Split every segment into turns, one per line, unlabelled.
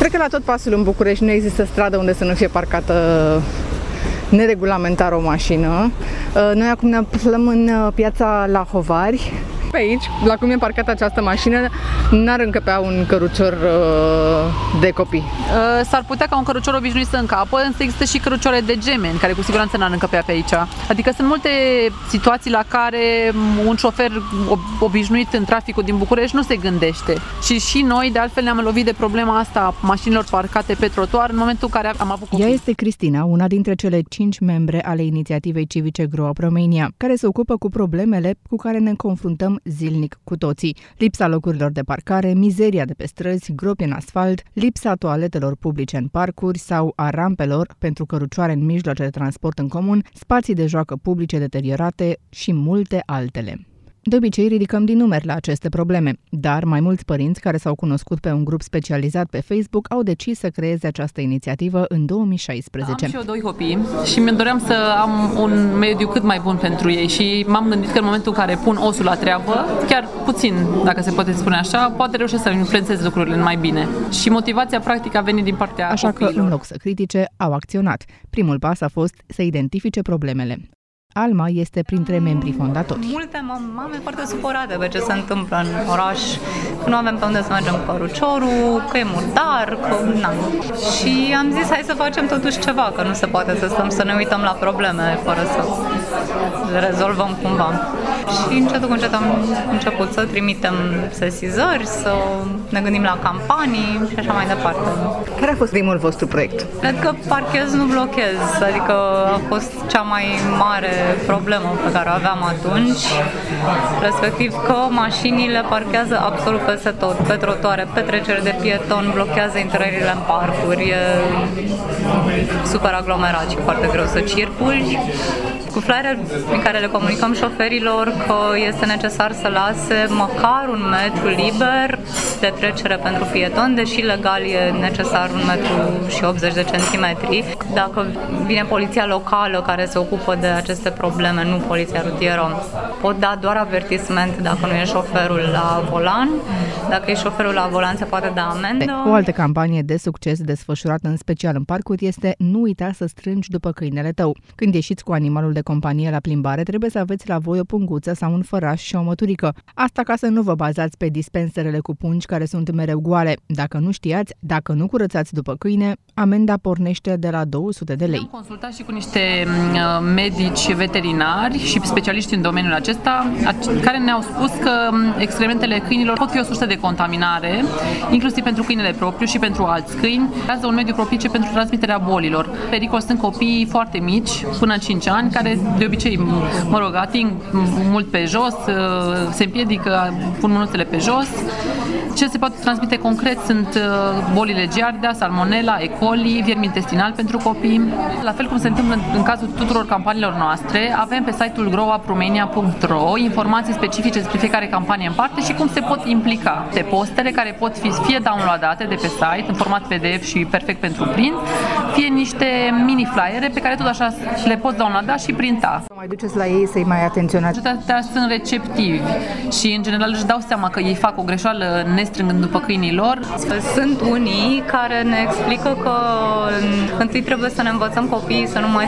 Cred că la tot pasul în București nu există stradă unde să nu fie parcată neregulamentar o mașină. Noi acum ne aflăm în piața La Hovari. Pe aici, la cum e parcată această mașină, n-ar încăpea un cărucior de copii.
S-ar putea ca un cărucior obișnuit să încapă, însă există și cărucioare de gemeni, care cu siguranță n-ar încăpea pe aici. Adică sunt multe situații la care un șofer obișnuit în traficul din București nu se gândește. Și noi, de altfel, ne-am lovit de problema asta a mașinilor parcate pe trotuar în momentul în care am avut copii.
Ea este Cristina, una dintre cele 5 membre ale inițiativei civice Grow Up Romania, care se ocupă cu problemele cu care ne confruntăm zilnic cu toții. Lipsa locurilor de parcare, mizeria de pe străzi, gropi în asfalt, lipsa toaletelor publice în parcuri sau a rampelor pentru cărucioare în mijloace de transport în comun, spații de joacă publice deteriorate și multe altele. De obicei ridicăm din numeri la aceste probleme, dar mai mulți părinți care s-au cunoscut pe un grup specializat pe Facebook au decis să creeze această inițiativă în 2016.
Am și eu 2 copii și mi doream să am un mediu cât mai bun pentru ei și m-am gândit că în momentul în care pun osul la treabă, chiar puțin, dacă se poate spune așa, poate reușesc să influențez lucrurile mai bine. Și motivația practică a venit din partea copiilor.
Că, în loc să critique, au acționat. Primul pas a fost să identifice problemele. Alma este printre membrii fondatori.
Multe mame foarte supărate pe ce se întâmplă în oraș, că nu avem pe unde să mergem cu căruciorul, că e murdar, că na. Și am zis hai să facem totuși ceva, că nu se poate să stăm să ne uităm la probleme fără să le rezolvăm cumva. Și încet cu încet am început să trimitem sesizări, să ne gândim la campanii și așa mai departe.
Care a fost primul vostru proiect?
Cred că parchez, nu blochez, adică a fost cea mai mare problemă pe care o aveam atunci, respectiv că mașinile parchează absolut peste tot, pe trotuare, pe trecere de pieton, blochează intrările în parcuri, e super aglomerat și foarte greu să circuli. Cu flyere prin care le comunicăm șoferilor că este necesar să lase măcar 1 metru liber de trecere pentru pieton, deși legal e necesar 1 metru și 80 de centimetri. Dacă vine poliția locală care se ocupă de aceste probleme, nu poliția rutieră, pot da doar avertisment dacă nu e șoferul la volan. Dacă e șoferul la volan, se poate da amendă.
O altă campanie de succes desfășurată în special în parcuri este nu uita să strângi după câinele tău. Când ieșiți cu animalul de companie la plimbare, trebuie să aveți la voi o punguță sau un făraș și o măturică. Asta ca să nu vă bazați pe dispenserele cu pungi care sunt mereu goale. Dacă nu știați, dacă nu curățați după câine, amenda pornește de la 200 de lei.
Am consultat și cu niște medici veterinari și specialiști în domeniul acesta, care ne-au spus că excrementele câinilor pot fi o sursă de contaminare, inclusiv pentru câinele propriu și pentru alți câini. Creează un mediu propice pentru transmiterea bolilor. Pericol sunt copiii foarte mici, până 5 ani, care de obicei, ating mult pe jos, se împiedică, pun mânuțele pe jos. Ce se poate transmite concret sunt bolile Giardia, Salmonella, E. coli, viermi intestinal pentru copii. La fel cum se întâmplă în cazul tuturor campaniilor noastre, avem pe site-ul growupromania.ro informații specifice despre fiecare campanie în parte și cum se pot implica. De postere care pot fi fie downloadate de pe site în format PDF și perfect pentru print, fie niște mini flyere pe care tot așa le poți downloada și printa.
Mai duceți la ei să-i mai atenționați?
Majoritatea sunt receptivi și în general își dau seama că ei fac o greșeală nestrângând după câinii lor.
Sunt unii care ne explică că întâi trebuie să ne învățăm copiii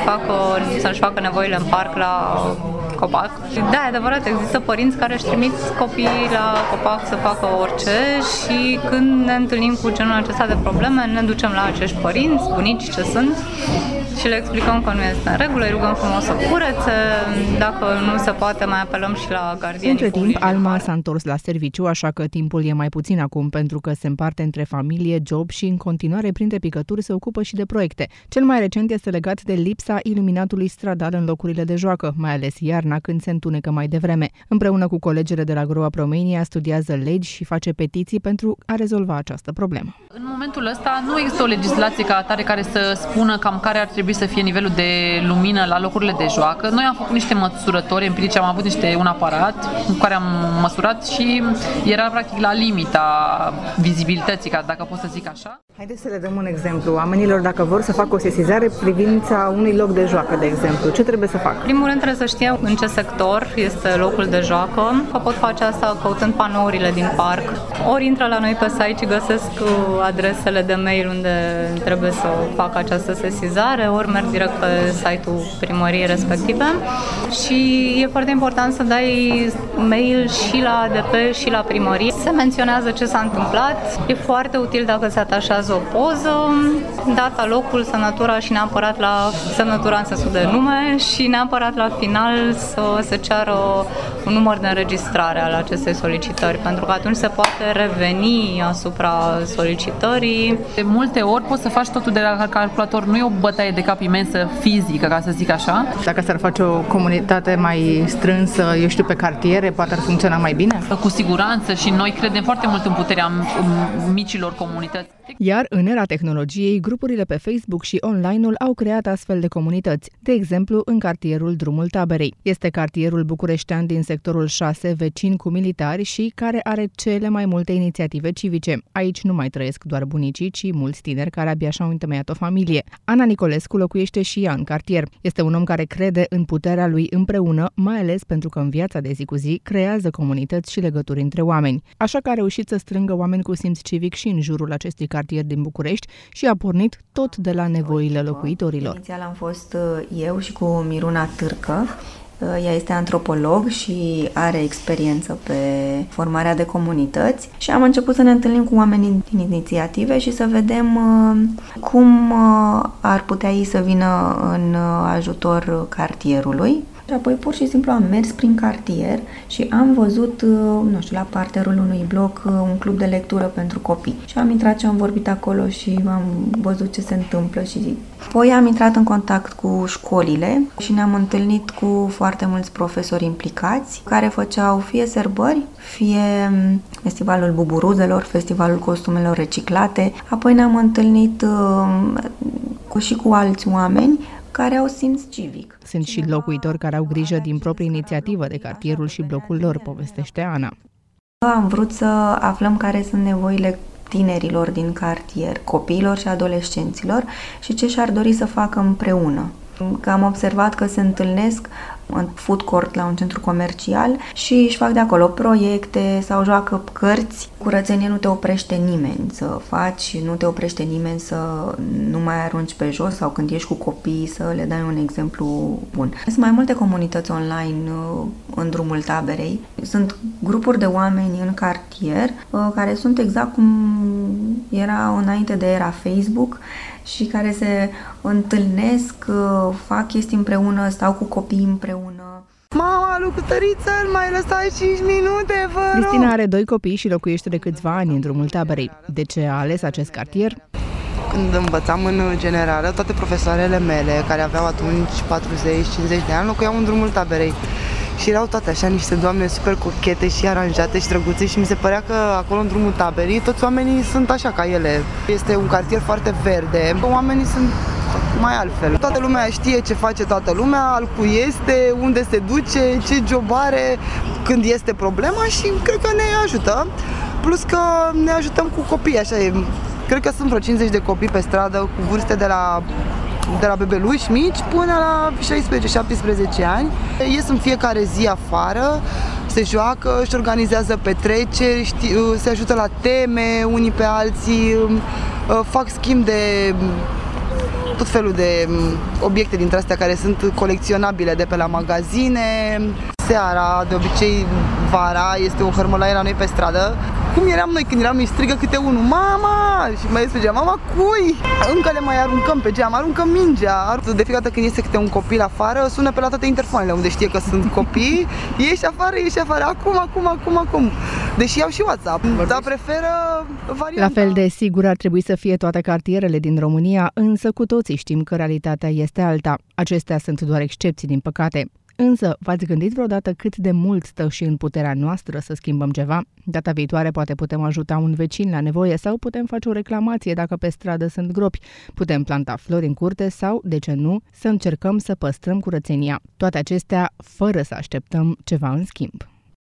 să-și facă nevoile în parc la copac. Da, e adevărat, există părinți care își trimit copiii la copac să facă orice și când ne întâlnim cu genul acesta de probleme, ne ducem la acești părinți, bunici ce sunt, și le explicăm că nu este în regulă, îi rugăm frumos să curețe, dacă nu se poate mai apelăm și la gardieni.
Între timp, Alma s-a întors la serviciu, așa că timpul e mai puțin acum pentru că se împarte între familie, job și în continuare printre picături se ocupă și de proiecte. Cel mai recent este legat de lipsa iluminatului stradal în locurile de joacă, mai ales iarna când se întunecă mai devreme. Împreună cu colegele de la Grow Up Romania studiază legi și face petiții pentru a rezolva această problemă.
În momentul ăsta nu există o legislație ca atare care să spună cam care ar trebui să fie nivelul de lumină la locurile de joacă. Noi am făcut niște măsurători empirice, am avut un aparat cu care am măsurat și era practic la limita vizibilității, dacă pot să zic așa.
Haideți să le dăm un exemplu oamenilor dacă vor să facă o sesizare privința unui loc de joacă, de exemplu. Ce trebuie să facă?
În primul rând trebuie să știe în ce sector este locul de joacă, că pot face asta căutând panourile din parc. Ori intră la noi pe site și găsesc adresele de mail unde trebuie să facă această sesizare, ori merg direct pe site-ul primăriei respective. Și e foarte important să dai mail și la ADP și la primărie. Se menționează ce s-a întâmplat. E foarte util dacă se atașează o poză, data, locul, semnătura și neapărat la semnătura în sensul de nume și neapărat la final să se ceară un număr de înregistrare al acestei solicitări, pentru că atunci se poate reveni asupra solicitării.
De multe ori poți să faci totul de la calculator, nu e o bătaie de cap imensă fizică, ca să zic așa.
Dacă s-ar face o comunitate mai strânsă, eu știu, pe cartiere, poate ar funcționa mai bine?
Cu siguranță, și noi credem foarte mult în puterea micilor comunități.
Iar în era tehnologiei, grupurile pe Facebook și online-ul au creat astfel de comunități. De exemplu, în cartierul Drumul Taberei. Este cartierul bucureștean din sectorul 6, vecin cu militari și care are cele mai multe inițiative civice. Aici nu mai trăiesc doar bunicii, ci mulți tineri care abia și-au întemeiat o familie. Ana Nicolescu locuiește și ea în cartier. Este un om care crede în puterea lui împreună, mai ales pentru că în viața de zi cu zi creează comunități și legături între oameni. Așa că a reușit să strângă oameni cu simț civic și în jurul acestui cartier din București și a pornit tot de la nevoile locuitorilor.
Inițial am fost eu și cu Miruna Târcă. Ea este antropolog și are experiență pe formarea de comunități și am început să ne întâlnim cu oamenii din inițiative și să vedem cum ar putea ei să vină în ajutor cartierului. Și apoi pur și simplu am mers prin cartier și am văzut, nu știu, la parterul unui bloc un club de lectură pentru copii. Și am intrat și am vorbit acolo și am văzut ce se întâmplă și apoi am intrat în contact cu școlile și ne-am întâlnit cu foarte mulți profesori implicați care făceau fie sărbări, fie festivalul buburuzelor, festivalul costumelor reciclate. Apoi ne-am întâlnit și cu alți oameni care au simț civic.
Sunt și locuitori care au grijă din proprie inițiativă de cartierul și blocul lor, povestește Ana.
Am vrut să aflăm care sunt nevoile tinerilor din cartier, copiilor și adolescenților și ce și-ar dori să facă împreună. Că am observat că se întâlnesc în food court la un centru comercial și își fac de acolo proiecte sau joacă cărți. Curățenie nu te oprește nimeni să faci, nu te oprește nimeni să nu mai arunci pe jos sau când ești cu copii să le dai un exemplu bun. Sunt mai multe comunități online în Drumul Taberei. Sunt grupuri de oameni în cartier care sunt exact cum era înainte de era Facebook și care se întâlnesc, fac chestii împreună, stau cu copiii împreună.
Mama, lucrătoriță, mai lăsai 5 minute, vă rog!
Cristina are 2 copii și locuiește de câțiva ani în Drumul Taberei. De ce a ales acest cartier?
Când învățam în generală, toate profesoarele mele, care aveau atunci 40-50 de ani, locuiau în Drumul Taberei. Și erau toate așa niște doamne super cochete și aranjate și drăguțe și mi se părea că acolo în Drumul Taberii toți oamenii sunt așa ca ele. Este un cartier foarte verde, oamenii sunt mai altfel. Toată lumea știe ce face toată lumea, al cui este, unde se duce, ce job are, când este problema și cred că ne ajută. Plus că ne ajutăm cu copii, așa e. Cred că sunt vreo 50 de copii pe stradă cu vârste de la bebeluși mici până la 16-17 ani. Ies în fiecare zi afară, se joacă, își organizează petreceri, se ajută la teme unii pe alții, fac schimb de tot felul de obiecte dintre astea care sunt colecționabile de pe la magazine. Seara, de obicei vara, este o hărmălaie la noi pe stradă. Cum eram noi când eram, îi strigă câte unul, mama! Și mai spune, mama, cui? Încă le mai aruncăm pe geam, aruncăm mingea. De fiecare dată când iese câte un copil afară, sună pe la toate interfoanele unde știe că sunt copii. Ieși afară, acum. Deși iau și WhatsApp, dar preferă varianta.
La fel de sigur ar trebui să fie toate cartierele din România, însă cu toții știm că realitatea este alta. Acestea sunt doar excepții, din păcate. Însă, v-ați gândit vreodată cât de mult stă și în puterea noastră să schimbăm ceva? Data viitoare poate putem ajuta un vecin la nevoie sau putem face o reclamație dacă pe stradă sunt gropi. Putem planta flori în curte sau, de ce nu, să încercăm să păstrăm curățenia. Toate acestea fără să așteptăm ceva în schimb.